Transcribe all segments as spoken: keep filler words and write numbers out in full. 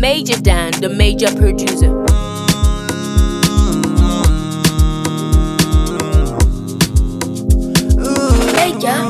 Major Dan, the major producer. Major.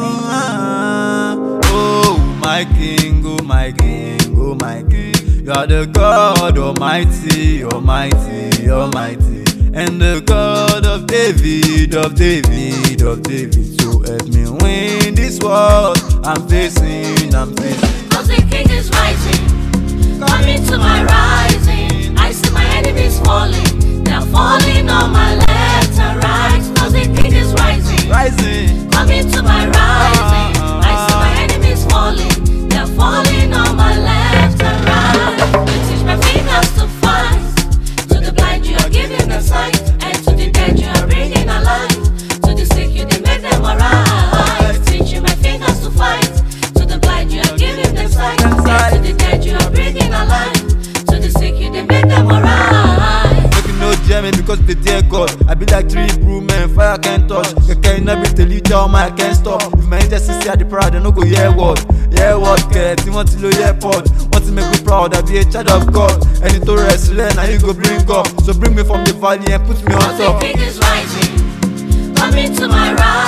Oh my king, oh my king, oh my king. You are the God Almighty, Almighty, Almighty, and the God of David, of David, of David. So help me win this war I'm facing, I'm facing. Cause the king is rising, coming to my rising. I see my enemies falling, they're falling on my left and right. Cause the king is rising, Rising, coming to my rising. I see my enemies falling, they're falling on my left and right. You teach my fingers to fight, to the blind you are giving the sight, and to the dead you are bringing alive. To the sick you did make them arise. Teaching my fingers to fight, to the blind you are giving them sight, and to the dead you are bringing alive. To the sick you did make them arise. making no jamming because they dear God. I be like three brew men, fire can't touch. You can't never tell you tell my I can't stop. If my agency see the proud, they no go hear what. Hear what, get you want to know airport. Want to make me proud, I be a child of God. And it to rest, learn, and you go bring up. So bring me from the valley and put me on Cause the top. king is rising, coming to my right.